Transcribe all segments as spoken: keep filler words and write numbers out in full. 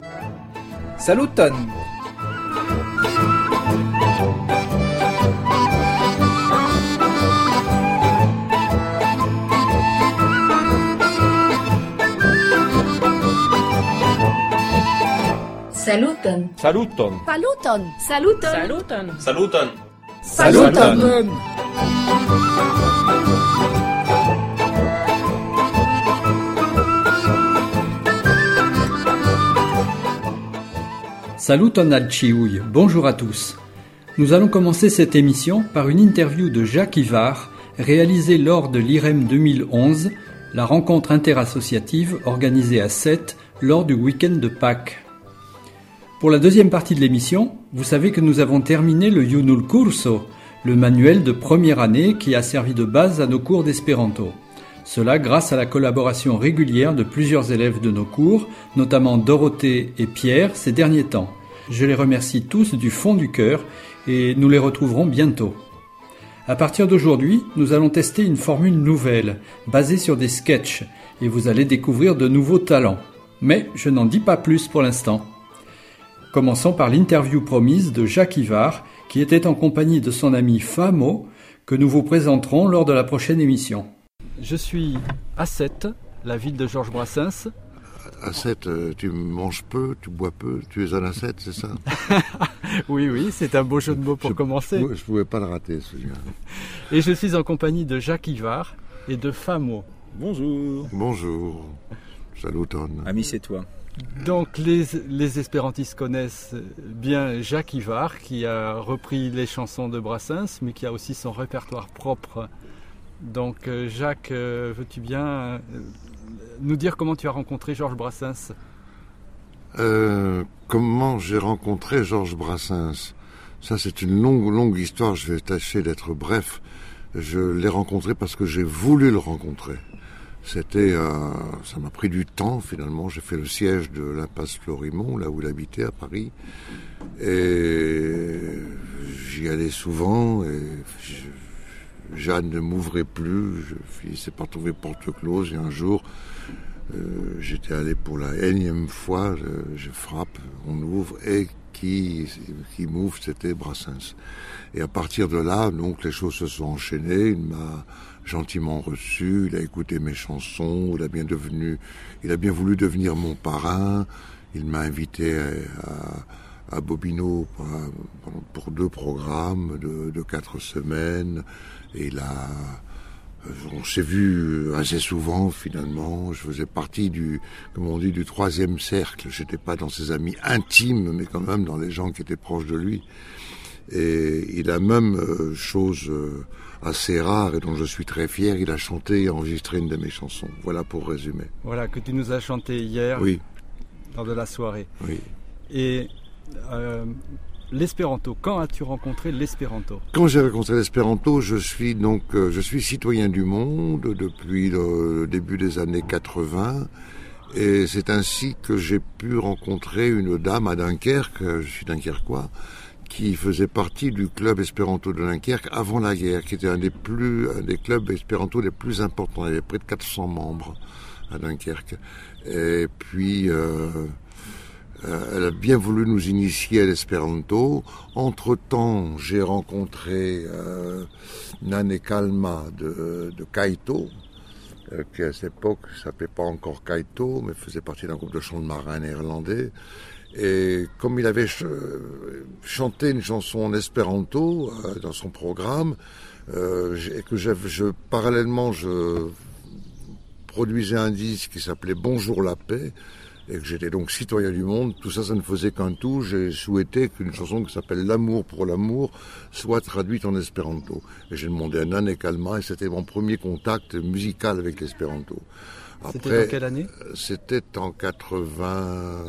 Saluton! Saluton! Saluton! Saluton! Saluton! Saluton! Saluton! Saluton! Saluton al ciui, bonjour à tous. Nous allons commencer cette émission par une interview de Jacques Ivard, réalisée lors de l'I R E M deux mille onze, la rencontre interassociative organisée à Sète lors du week-end de Pâques. Pour la deuxième partie de l'émission, vous savez que nous avons terminé le Junul Curso, le manuel de première année qui a servi de base à nos cours d'espéranto. Cela grâce à la collaboration régulière de plusieurs élèves de nos cours, notamment Dorothée et Pierre ces derniers temps. Je les remercie tous du fond du cœur et nous les retrouverons bientôt. À partir d'aujourd'hui, nous allons tester une formule nouvelle, basée sur des sketchs, et vous allez découvrir de nouveaux talents. Mais je n'en dis pas plus pour l'instant. Commençons par l'interview promise de Jacques Ivard, qui était en compagnie de son ami Famo, que nous vous présenterons lors de la prochaine émission. Je suis à Sète, la ville de Georges Brassens. À Sète, tu manges peu, tu bois peu, tu es un ascète, c'est ça? Oui, oui, c'est un beau jeu de mots pour je, commencer. Je ne pouvais pas le rater, celui-là. Et je suis en compagnie de Jacques Ivard et de Famo. Bonjour. Bonjour. Saluton. Ami, c'est toi. Donc les, les espérantistes connaissent bien Jacques Ivard qui a repris les chansons de Brassens mais qui a aussi son répertoire propre. Donc Jacques, veux-tu bien nous dire comment tu as rencontré Georges Brassens ? euh, Comment j'ai rencontré Georges Brassens ? Ça c'est une longue, longue histoire, je vais tâcher d'être bref. Je l'ai rencontré parce que j'ai voulu le rencontrer. C'était, euh, ça m'a pris du temps finalement. J'ai fait le siège de l'impasse Florimond, là où il habitait à Paris, et j'y allais souvent. Et je, Jeanne ne m'ouvrait plus. Je finissais par trouver porte close. Et un jour, euh, j'étais allé pour la énième fois. Je, je frappe, on ouvre et qui, qui m'ouvre, c'était Brassens. Et à partir de là, donc les choses se sont enchaînées. Il m'a gentiment reçu, il a écouté mes chansons, il a bien devenu, il a bien voulu devenir mon parrain. Il m'a invité à, à Bobino pour, pour deux programmes de, de quatre semaines. Et il a, on s'est vu assez souvent finalement. Je faisais partie du, comme on dit, du troisième cercle. J'étais pas dans ses amis intimes, mais quand même dans les gens qui étaient proches de lui. Et il a même euh, chose euh, assez rare et dont je suis très fier, il a chanté et enregistré une de mes chansons. Voilà pour résumer. Voilà, que tu nous as chanté hier, oui, lors de la soirée. Oui. Et euh, l'espéranto, quand as-tu rencontré l'espéranto ? Quand j'ai rencontré l'espéranto, je suis donc euh, je suis citoyen du monde depuis le début des années quatre-vingts. Et c'est ainsi que j'ai pu rencontrer une dame à Dunkerque, je suis dunkerquois, qui faisait partie du club espéranto de Dunkerque avant la guerre, qui était un des plus, un des clubs espéranto les plus importants. Il y avait près de quatre cents membres à Dunkerque. Et puis, euh, euh, elle a bien voulu nous initier à l'espéranto. Entre-temps, j'ai rencontré euh, Nane Kalma de, de Kaito, euh, qui à cette époque ne s'appelait pas encore Kaito, mais faisait partie d'un groupe de chants de marins néerlandais. Et comme il avait ch- chanté une chanson en espéranto euh, dans son programme, euh, et que je, je, parallèlement je produisais un disque qui s'appelait Bonjour la paix, et que j'étais donc citoyen du monde, tout ça, ça ne faisait qu'un tout. J'ai souhaité qu'une chanson qui s'appelle L'amour pour l'amour soit traduite en espéranto. Et j'ai demandé à Nane Kalma, et c'était mon premier contact musical avec l'espéranto. Après, c'était dans quelle année ? C'était en quatre-vingts...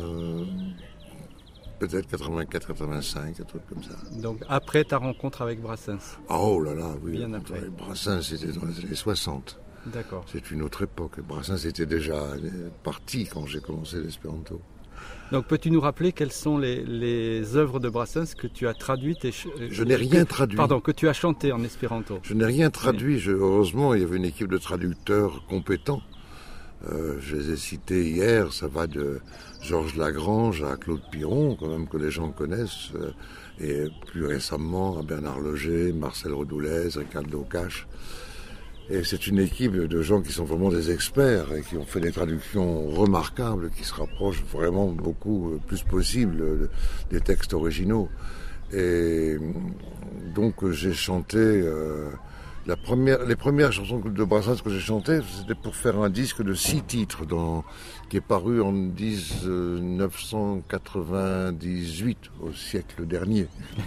peut-être quatre-vingt-quatre quatre-vingt-cinq, un truc comme ça. Donc après ta rencontre avec Brassens ? Oh là là, oui. Bien après. Brassens, c'était dans les années soixante. D'accord. C'est une autre époque. Brassens était déjà parti quand j'ai commencé l'espéranto. Donc peux-tu nous rappeler quelles sont les, les œuvres de Brassens que tu as traduites et ch- Je n'ai rien que, traduit. Pardon, que tu as chanté en espéranto. Je n'ai rien traduit. Oui. Je, heureusement, il y avait une équipe de traducteurs compétents. Euh, je les ai cités hier, ça va de Georges Lagrange à Claude Piron, quand même que les gens connaissent, euh, et plus récemment à Bernard Loger, Marcel Redoulez, Ricardo Cache. Et c'est une équipe de gens qui sont vraiment des experts et qui ont fait des traductions remarquables, qui se rapprochent vraiment beaucoup, le plus possible, des textes originaux. Et donc j'ai chanté... Euh, La première, les premières chansons de Brassens que j'ai chantées, c'était pour faire un disque de six titres dans, qui est paru en dix-neuf cent quatre-vingt-dix-huit, au siècle dernier.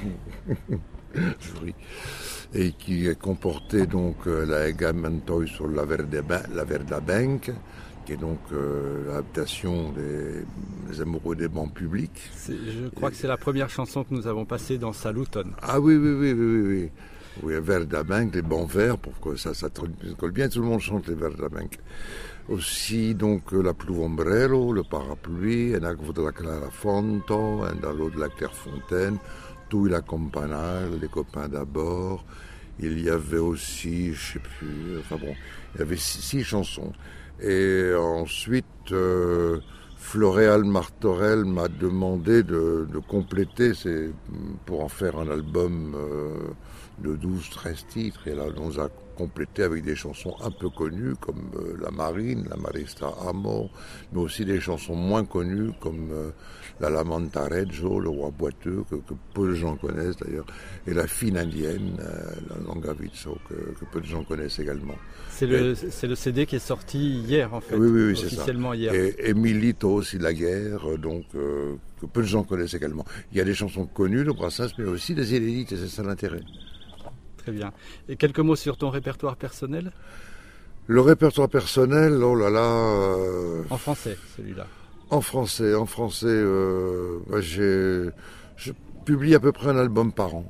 Je ris. Et qui comportait donc la Egamantoi sur la Verda Bank, qui est donc euh, l'adaptation des, des amoureux des bancs publics. C'est, je crois Et... que c'est la première chanson que nous avons passée dans Saluton. Ah oui, oui, oui, oui, oui. oui. Oui, Verda Bank, les bancs verts, pour que ça, ça colle bien, tout le monde chante les Verda Bank. Aussi, donc, la Pluve Ombrello, le parapluie, Un agua de la Clara Fonto, Un dallo de la Clairefontaine, Tout la Campanale, Les copains d'abord. Il y avait aussi, je sais plus, enfin bon, il y avait six, six chansons. Et ensuite, euh, Floréal Martorell m'a demandé de, de compléter ces, pour en faire un album euh, de douze treize titres. Et là, on nous a complété avec des chansons un peu connues comme euh, La Marine, La Marista Amo, mais aussi des chansons moins connues comme euh, La Lamantareggio, Le Roi Boiteux, que, que peu de gens connaissent d'ailleurs, et La Fine Indienne, euh, La Longavizo, que, que peu de gens connaissent également. C'est le, et, c'est le C D qui est sorti hier en fait, oui, oui, oui, officiellement c'est hier. ça. Et, et Milito aussi de la guerre, donc euh, que peu de gens connaissent également. Il y a des chansons connues de Brassens, mais aussi des inédites, et c'est ça l'intérêt. Très bien. Et quelques mots sur ton répertoire personnel ? Le répertoire personnel, oh là là... Euh, en français, celui-là. En français, en français, euh, bah j'ai, je publie à peu près un album par an.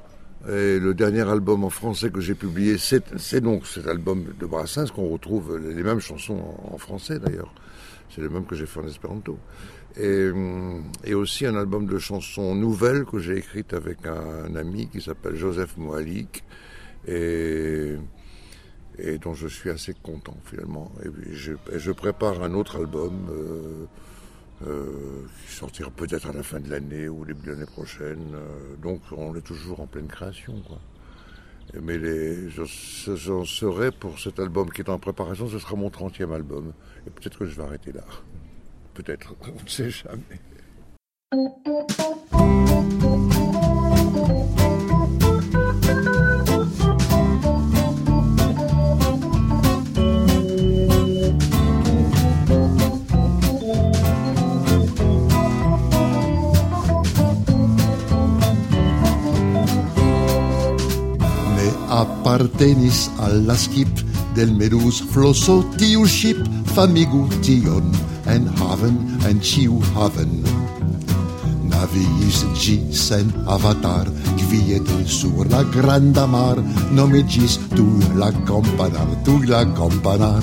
Et le dernier album en français que j'ai publié, c'est, c'est donc cet album de Brassens qu'on retrouve les mêmes chansons en, en français d'ailleurs. C'est les mêmes que j'ai fait en espéranto. Et, et aussi un album de chansons nouvelles que j'ai écrites avec un, un ami qui s'appelle Joseph Moalik et, et dont je suis assez content finalement. Et je, et je prépare un autre album euh, euh, qui sortira peut-être à la fin de l'année ou au début de l'année prochaine. Euh, donc on est toujours en pleine création, quoi. Mais les, je, j'en serai pour cet album qui est en préparation, ce sera mon trentième album. Et peut-être que je vais arrêter là. Peut-être, on ne sait jamais. Appartenis alla skip del medus flosso tiu ship famigu tion en haven en ciu haven. Naviis gi sen avatar quiete sur la granda mar nomigis tu la campanar, tu la campanar.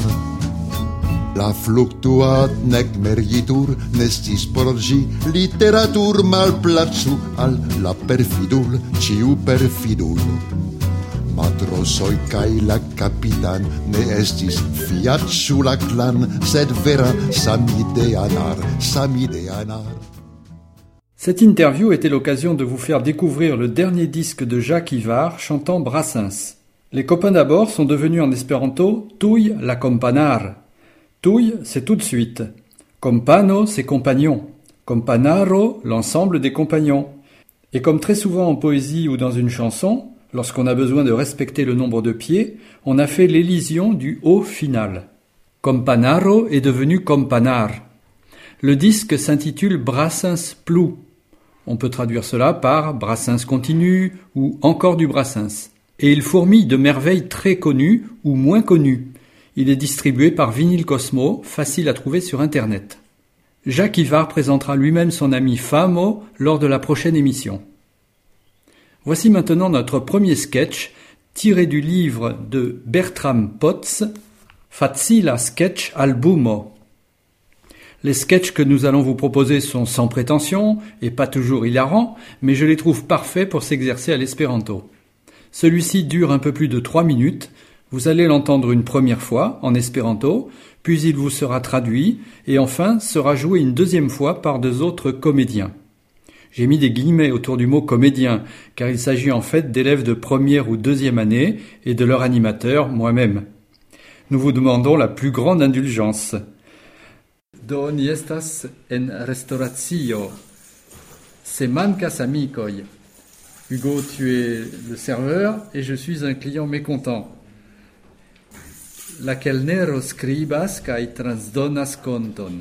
La fluctuat nec meritur nestis por gi literatur malplacu al la perfidul ciu perfidul. Matrosoi kai la capitan ne estis fiat su la clan, sed vera samideanar, samideanar. Cette interview était l'occasion de vous faire découvrir le dernier disque de Jacques Ivard chantant Brassens. Les copains d'abord sont devenus en espéranto Tuj la campanar. Tuj, c'est tout de suite. Compano, c'est compagnon. Companaro, l'ensemble des compagnons. Et comme très souvent en poésie ou dans une chanson, lorsqu'on a besoin de respecter le nombre de pieds, on a fait l'élision du O final. Companaro est devenu Companar. Le disque s'intitule Brassens Plou. On peut traduire cela par Brassens continue ou encore du Brassens. Et il fourmille de merveilles très connues ou moins connues. Il est distribué par Vinyl Cosmo, facile à trouver sur Internet. Jacques Ivard présentera lui-même son ami Famo lors de la prochaine émission. Voici maintenant notre premier sketch, tiré du livre de Bertram Potts, Facila Sketch Albumo. Les sketchs que nous allons vous proposer sont sans prétention et pas toujours hilarants, mais je les trouve parfaits pour s'exercer à l'espéranto. Celui-ci dure un peu plus de trois minutes. Vous allez l'entendre une première fois en espéranto, puis il vous sera traduit et enfin sera joué une deuxième fois par deux autres comédiens. J'ai mis des guillemets autour du mot comédien car il s'agit en fait d'élèves de première ou deuxième année et de leur animateur, moi-même. Nous vous demandons la plus grande indulgence. Do ni estas en restauratio. Se mancas amicoi. Hugo, tu es le serveur et je suis un client mécontent. La kelnero skribas kaj transdonas konton.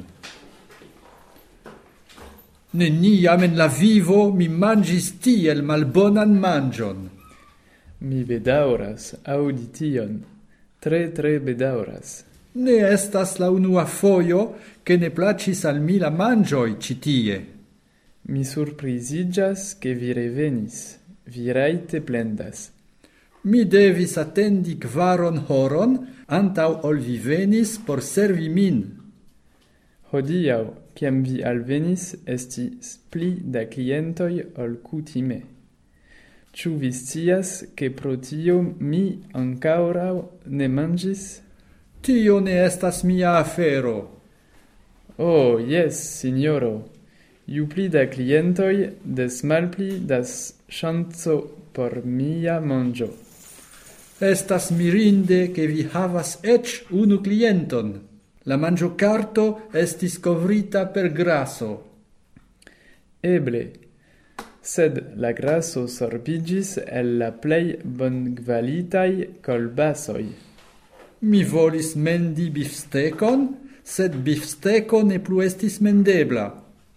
Neniam en la vivo mi manĝis tiel malbonan manĝon. Mi bedaŭras aŭdi tion. Tre, tre bedaŭras. Ne estas la unua fojo, ke ne plaĉis al mi la manĝoj ĉi tie. Mi surpriziĝas, ke vi revenis. Vi rajte plendas. Mi devis atendi kvaron horon antaŭ ol vi venis por servi min. Hodiaŭ, kiam vi alvenis, estis pli da klientoj ol kutime. Ĉu vi scias, ke pro tio mi ankoraŭ ne manĝis? Tio ne estas mia afero. Oh, jes, signoro. Ju pli da klientoj, des malpli das ŝanco por mia manĝo. Estas mirinde, ke vi havas eĉ unu klienton. La manĝokarto estis kovrita per graso. Eble, sed la graso sorbiĝis el la plej bonkvalitaj kolbasoj. Mi volis mendi bifstekon, sed bifsteko ne plu estis mendebla.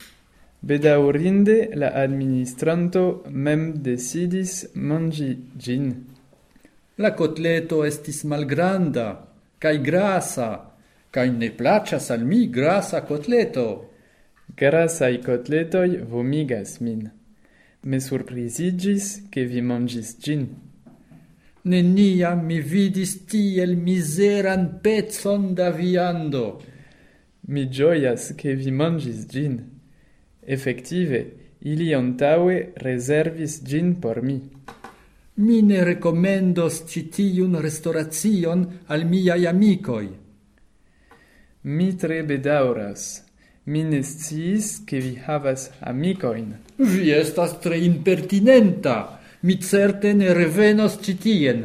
Bedaŭrinde la administranto mem decidis manĝi ĝin. La kotleto estis malgranda kaj grasa, kaj ne plaĉas al mi grasa kotleto. Grasaj kotletoj vomigas min. Me surpriziĝis, ke vi manĝis ĝin. Neniam mi vidis tiel mizeran pecon da viando. Mi ĝojas, ke vi manĝis ĝin. Efektive, ili antaŭe rezervis ĝin por mi. Mi ne rekomendos ĉi tiun restoracion al miaj amikoj. Mi tre bedaŭras. Mi ne sciis, ke vi havas amikojn. Vi estas tre impertinenta. Mi certe ne revenos ĉi tien.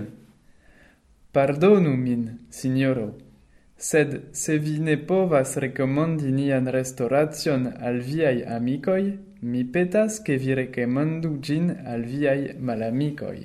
Pardonu min, signoro, sed se vi ne povas rekomendi nian restoracion al viaj amikoj, mi petas, ke vi rekomendu ĝin al viaj malamikoj.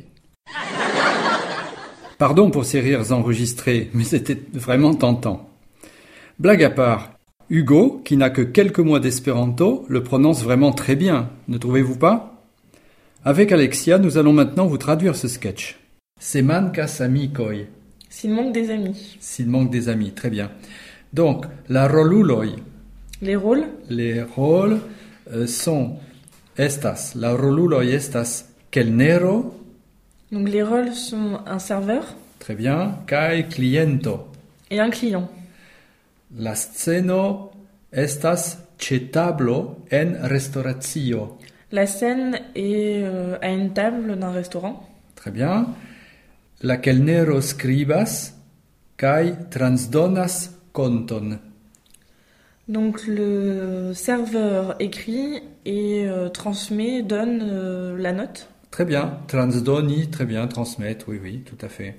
Pardon pour ces rires enregistrés, mais c'était vraiment tentant. Blague à part, Hugo, qui n'a que quelques mois d'espéranto, le prononce vraiment très bien, ne trouvez-vous pas? Avec Alexia, nous allons maintenant vous traduire ce sketch. Se mancas amicoi. S'il manque des amis. S'il manque des amis, très bien. Donc, la roluloi. Les rôles. Les rôles euh, sont estas. La roluloi estas kelnero. Donc les rôles sont un serveur. Très bien. Kai cliento. Et un client. La sceno estas ĉe tablo en restauracio. La scène est euh, à une table d'un restaurant. Très bien. La kelnero skribas kaj transdonas konton. Donc le serveur écrit et euh, transmet, donne euh, la note. Très bien. Transdoni, très bien. Transmettre, oui, oui, tout à fait.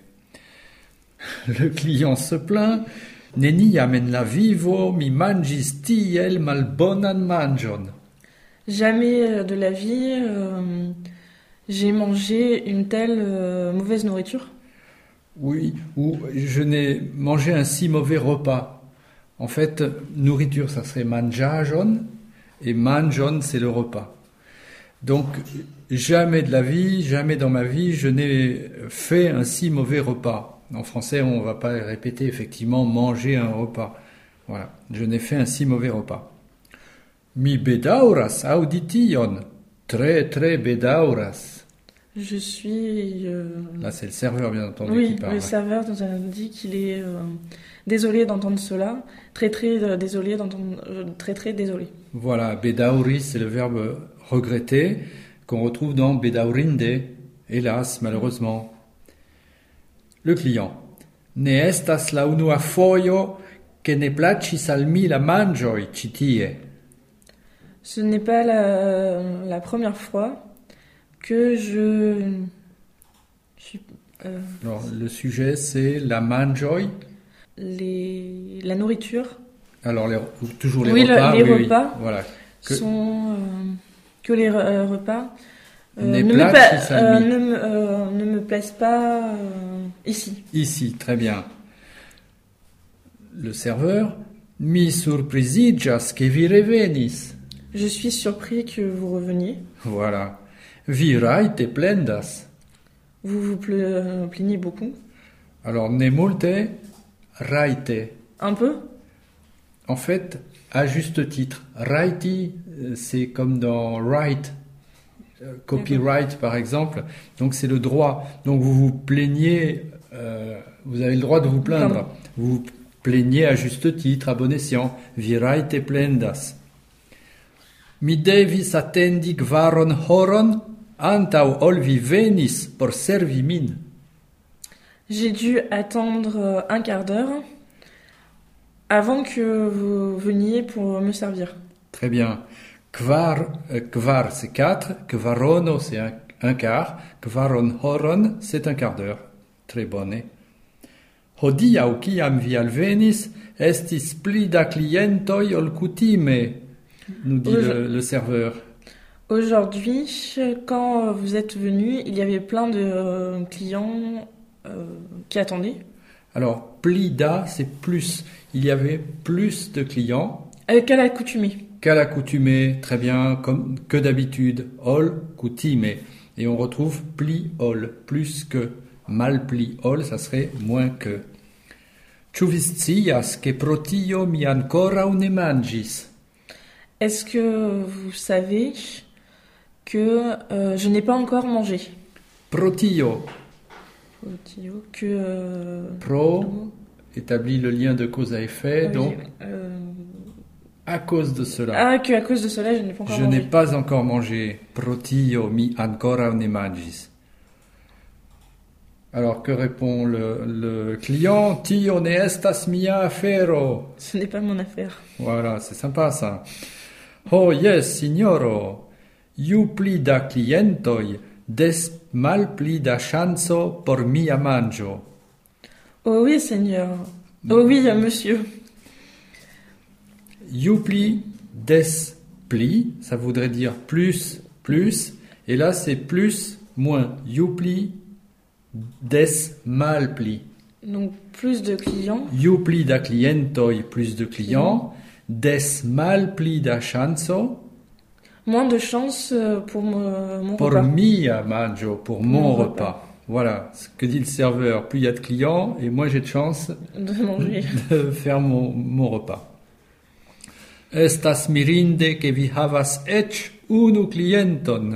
Le client se plaint. Neniam en la vivo mi manĝis tiel malbonan manĝon. Jamais de la vie euh, j'ai mangé une telle euh, mauvaise nourriture. Oui, ou je n'ai mangé un si mauvais repas. En fait, nourriture, ça serait manĝaĵon, et manĝon, c'est le repas. Donc, jamais de la vie, jamais dans ma vie, je n'ai fait un si mauvais repas. En français, on ne va pas répéter effectivement manger un repas. Voilà, je n'ai fait un si mauvais repas. Mi bedaŭras aŭdi tion. Très, très bedaŭras. Je suis... Euh... Là, c'est le serveur, bien entendu, oui, qui parle. Oui, le serveur nous a dit qu'il est euh, désolé d'entendre cela. Très, très euh, désolé d'entendre... Euh, très, très désolé. Voilà, bedaŭri, c'est le verbe regretter, qu'on retrouve dans bedaŭrinde, hélas, malheureusement. Le client. Ne estas la unua fojo que ne placis al mi la manĝoj ĉi tie. Ce n'est pas la, la première fois que je... je suis, euh, Alors, le sujet, c'est la manĝoj. les, la nourriture Alors, les, toujours les Oui, le- repas. les oui, oui. repas Voilà. Que- sont... euh, que les euh, repas euh, Ne ne, me placis pa- al euh, mi. ne, me, euh, ne me plaisent pas euh, ici. Ici, très bien. Le serveur. Mi surpriziĝas ke vi revenis. Je suis surpris que vous reveniez. Voilà. Vi rajte plendas. Vous vous ple- euh, plaignez beaucoup. Alors, ne multe, rajte. Un peu. En fait, à juste titre, righty, euh, c'est comme dans right, euh, copyright par exemple. Donc c'est le droit. Donc vous vous plaignez, euh, vous avez le droit de vous plaindre. Pardon. Vous vous plaignez à juste titre, à bon escient. Vi rajte plendas. Mi devis attendi kvaron horon antaŭ ol vi venis por servi min. J'ai dû attendre euh, un quart d'heure avant que vous veniez pour me servir. Très bien. Kvar, euh, kvar c'est quatre, kvarono c'est un, un quart, kvaron horon c'est un quart d'heure. Très bonne. Hodiaŭ kiam vi alvenis, estis pli da klientoj ol kutime, nous dit Aujourd- le, le serveur. Aujourd'hui, quand vous êtes venu, il y avait plein de euh, clients euh, qui attendaient. Alors, pli da c'est plus. Il y avait plus de clients Euh, qu'à l'accoutumée. qu'à l'accoutumée, très bien, comme que d'habitude. Ol kutime. Et on retrouve pli ol, plus que. Mal pli ol, ça serait moins que. Ĉu vi scias ke pro tio mi ankoraŭ ne manĝis? Est-ce que vous savez que euh, je n'ai pas encore mangé? Pro tio, Que... euh, pro établit le lien de cause à effet, oui, donc euh, à cause de cela. Ah, que à cause de cela, je n'ai pas encore Je mangé. n'ai pas encore mangé. Pro tio mi ankoraŭ ne manĝis. Alors que répond le, le client? Tio ne estas mia afero. Ce n'est pas mon affaire. Voilà, c'est sympa ça. Oh yes, signoro. Ju pli da klientoj, des malpli da ŝanco por mia manĝo. Oh oui, Seigneur. Oh oui, euh, monsieur. Ju pli des pli, ça voudrait dire plus, plus. Et là, c'est plus, moins. Ju pli des malpli. Donc, plus de clients. Ju pli da klientoj, plus de clients. Des malpli da ŝanco. Moins de chance euh, pour me- mon Pour repas. mia manĝo, pour mon Mon repas. repas. Voilà, ce que dit le serveur. Plus il y a de clients, et moi j'ai de chance De manger. de faire mon, mon repas. Estas mirinde que vi havas eĉ unu klienton.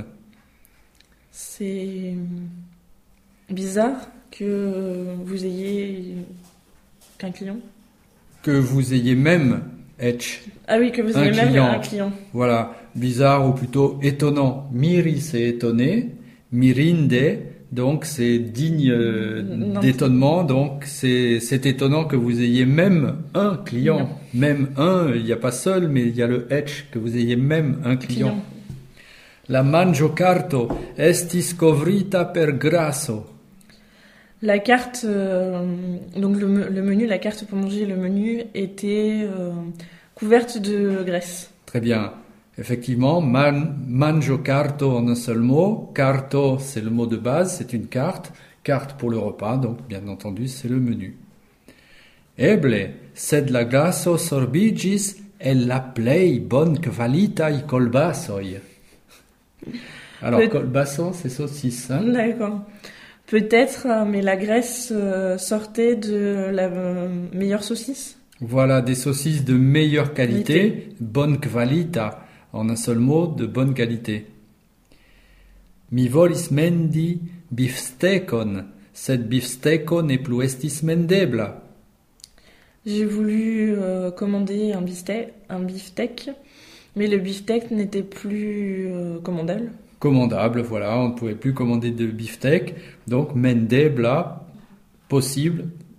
C'est bizarre que vous ayez qu'un client. Que vous ayez même eĉ. Ah oui, que vous Un ayez même client. un client. Voilà, bizarre ou plutôt étonnant. Miri, c'est étonné. Mirinde, donc c'est digne euh, Non. d'étonnement. Donc c'est c'est étonnant que vous ayez même un client. Non. Même un, il n'y a pas seul, mais il y a le etch, que vous ayez même un client. Client. La manĝokarto estis kovrita per graso. La carte, euh, donc le, me- le menu, la carte pour manger, le menu était euh, couverte de graisse. Très bien. Effectivement, man, manĝokarto en un seul mot. Carto, c'est le mot de base, c'est une carte. Carte pour le repas, donc bien entendu, c'est le menu. Eble, sed la glaso sorbiĝis el la plej bonkvalitaj kolbasoj. Alors, Peut- kolbaso, c'est saucisse. Hein? D'accord. Peut-être, euh, mais la graisse euh, sortait de la euh, meilleure saucisse. Voilà, des saucisses de meilleure qualité, bonne qualita, en un seul mot, de bonne qualité. Mi volis mendi bifstekon, sed bifsteko ne plu estis mendebla. J'ai voulu euh, commander un beefsteak, un beefsteak, mais le beefsteak n'était plus euh, commandable. Commandable, voilà, on ne pouvait plus commander de beefsteak, donc mendebla, possible,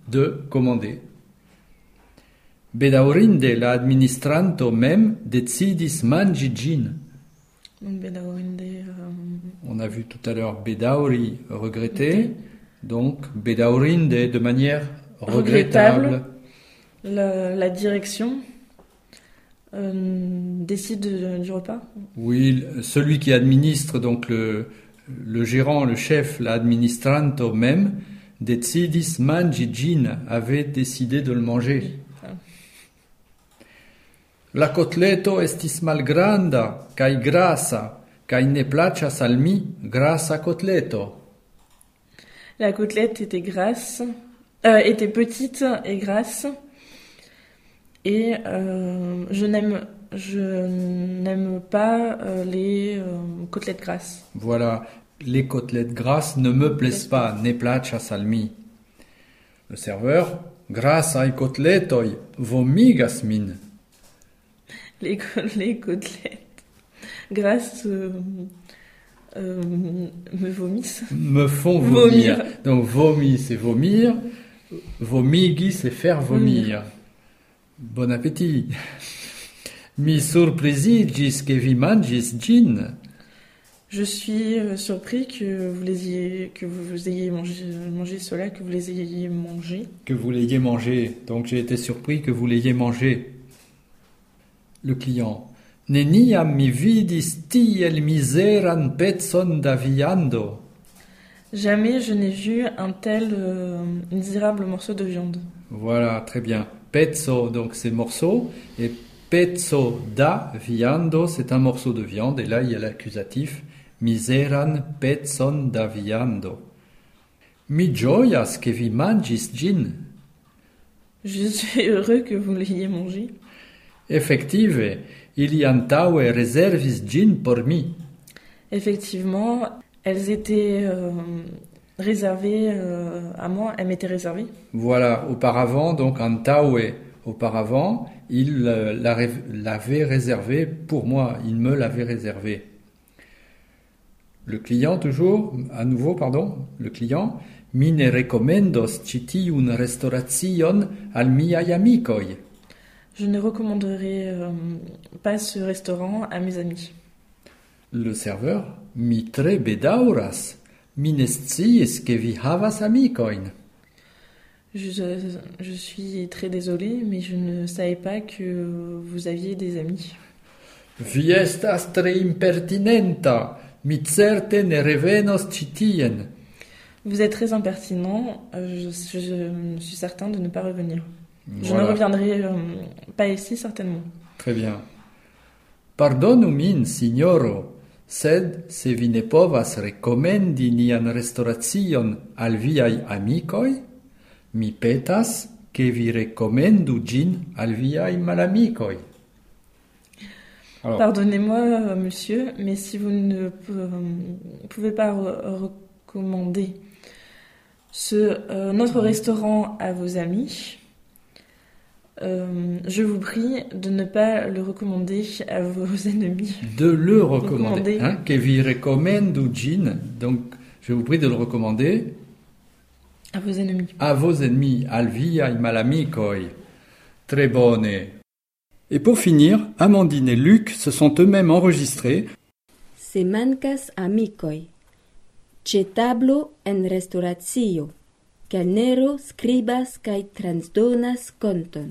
de commander. Bedaurinde la administranto mem decidis mangi gin. Donc, bedaurinde, euh, On a vu tout à l'heure bedauri, regretter. Ok. Donc, bedaurinde de manière regrettable. Regrettable. la, la direction euh, décide de- du repas. Oui, celui qui administre, donc le, le gérant, le chef, l'administranto même, decidis mangi gin, avait décidé de le manger. Ah. La cotleto estis malgranda, kai grassa, kai ne placas al mi grassa cotleto. La côtelette était grasse, euh, était petite et grasse. Et euh, je n'aime, je n'aime pas euh, les euh, côtelettes grasses. Voilà, les côtelettes grasses ne me plaisent pas, ne placas al mi. Le serveur, grassa i cotletoi, vomigas min. Les, co- les côtelettes grasses euh, euh, me vomissent. Me font vomir. Vomir. Donc vomi, c'est vomir. Vomigi, c'est faire vomir. Bon appétit. Mi surprisigis que vi mangis gin. Je suis euh, surpris que vous les ayez, que vous ayez mangé, mangé cela, que vous les ayez mangés. Que vous l'ayez mangé. Donc j'ai été surpris que vous l'ayez mangé. Le client. Neniam mi vidis tiel miseran petson da viando. Jamais je n'ai vu un tel euh, misérable morceau de viande. Voilà, très bien. Pezzo, donc c'est morceau. Et pezzo da viando, c'est un morceau de viande. Et là, il y a l'accusatif. Miseran pezzon da viando. Mi gioias que vi mangis gin. Je suis heureux que vous l'ayez mangé. Effective, ili antaue reservis gin por mi. Effectivement, elles étaient euh, réservées euh, à moi. Elles m'étaient réservées. Voilà, auparavant, donc antaue, auparavant, il euh, la ré- l'avait réservé pour moi. Il me l'avait réservé. Le client, toujours, à nouveau, pardon, le client, mi ne recomendos ci tiun restauracion al miai amicoi. Je ne recommanderai euh, pas ce restaurant à mes amis. Le serveur, mi tre bedauras, mi ne sciis que vi havas amikoin. Je, je suis très désolée, mais je ne savais pas que vous aviez des amis. Vi estas tre impertinenta, mi certe ne revenos ci tien. Vous êtes très impertinent. euh, Je, je suis certain de ne pas revenir. Je Voilà. ne reviendrai euh, pas ici, certainement. Très bien. Pardonu min, signoro, sed se vi ne povas recomendi nian restauracion al viai amicoi, mi petas que vi recomendu gin al viai malamicoi. Alors, Pardonnez-moi, euh, monsieur, mais si vous ne pou- euh, pouvez pas re- recommander ce, euh, notre restaurant à vos amis, euh, je vous prie de ne pas le recommander à vos ennemis. de le recommander. Recommander. Hein, que vi recomendu gin, donc je vous prie de le recommander À vos ennemis. à vos ennemis, al viai malamicoi. Très bonne. Et pour finir, Amandine et Luc se sont eux-mêmes enregistrés. Se mancas amicoi. Ĉe tablo en restoracio. Kelnero skribas kaj transdonas konton.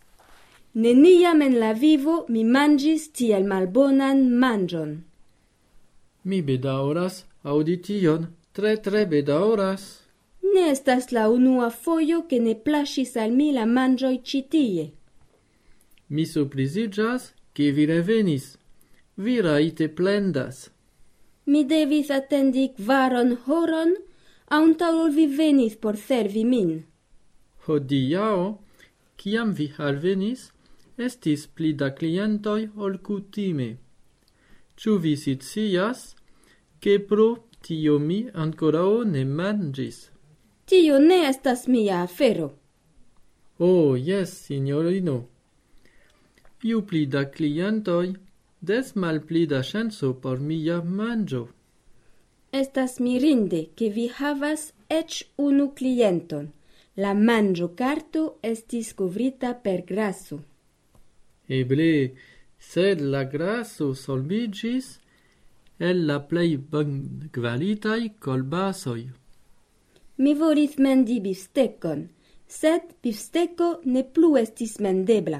Neniam en la vivo mi manĝis tiel malbonan manĝon. Mi bedaŭras aŭdi tion, tre tre bedaŭras. Ne estas la unua fojo ke ne plaĉis al mi la manĝoj ĉi tie. Mi surpriziĝas, ke vi revenis. Vi rajte plendas. Mi devis atendi kvaron horon antaŭ ol vi venis por servi min. Hodiaŭ, kiam vi alvenis, estis pli da klientoj ol kutime. Ĉu vi scias, ke pro tio mi ankoraŭ ne manĝis? Tio ne estas mia afero. Oh, jes, signorino. Ju pli da klientoj, des malpli da ŝanco por mia manĝo. Estas mirinde, ke vi havas eĉ unu klienton, La manĝo karto estis kovrita per graso. Eble, sed la graso solviĝis el la plej bonkvalitaj kolbasoj. Mi volis mendi bifstekon, sed bifsteko ne plu estis mendebla.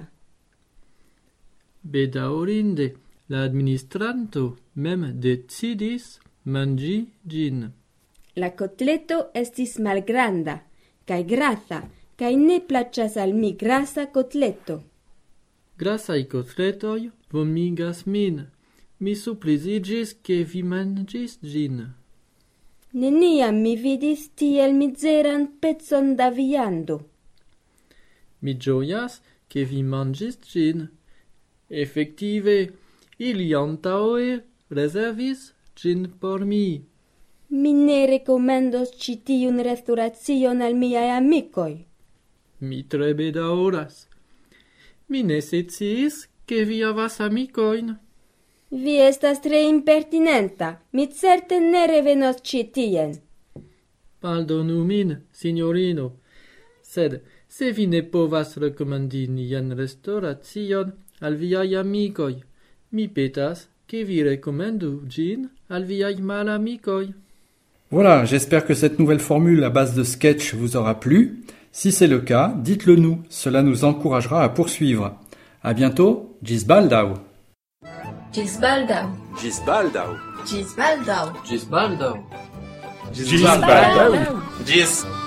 Bedaŭrinde, la administranto mem decidis manĝi ĝin. La kotleto estis malgranda kaj grasa, kaj ne plaĉas al mi grasa kotleto. Grasaj kotletoj vomigas min. Mi surpriziĝis, ke vi manĝis ĝin. Neniam mi vidis tiel mizeran pecon da viando. Mi ĝojas, ke vi manĝis ĝin. Efektive, ili antaŭe rezervis ĝin por mi. Mi ne rekomendos ĉi tiun restoracion al miaj amikoj. Mi tre bedaŭras. Mi ne sciis, ke vi havas amikojn. Vi estas tre impertinenta. Mi certe ne revenos ĉi tien. Pardonu min, sinjorino, sed se vi ne povas rekomandi nian restoracion al viaj amikoj, mi petas que vi rekomendu ĝin al viaj malamikoj. Voilà, j'espère que cette nouvelle formule à base de sketch vous aura plu. Si c'est le cas, dites-le nous, cela nous encouragera à poursuivre. À bientôt, Gis baldau. Gis baldau. Gis baldau. Gis baldau. Gis baldau. Gis baldau. Gis